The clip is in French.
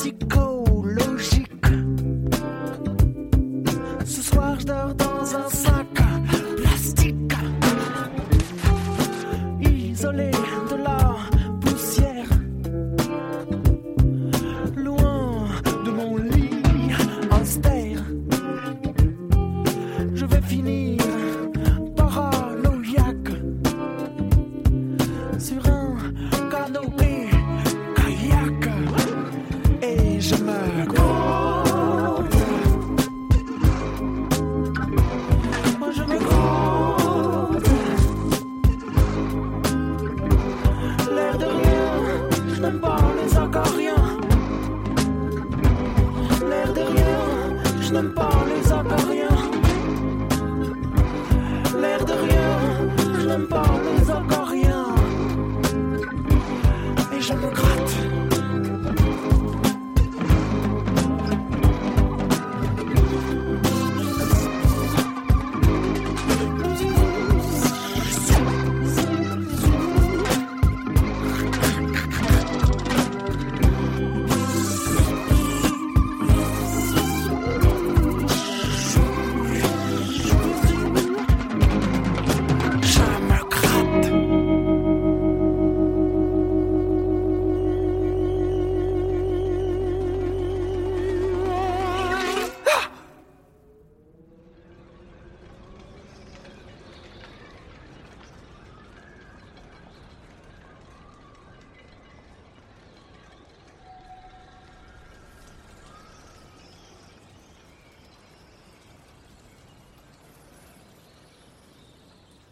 psychologique. Ce soir je dors dans un sac plastique, isolé de la poussière, loin de mon lit austère. Je vais finir paranoïaque sur un canopé kayak et je me compte. Moi je me compte. L'air de rien, je n'aime pas les acariens. L'air de rien, je n'aime pas les acariens. L'air de rien, je n'aime pas les acariens. Et je me gratte.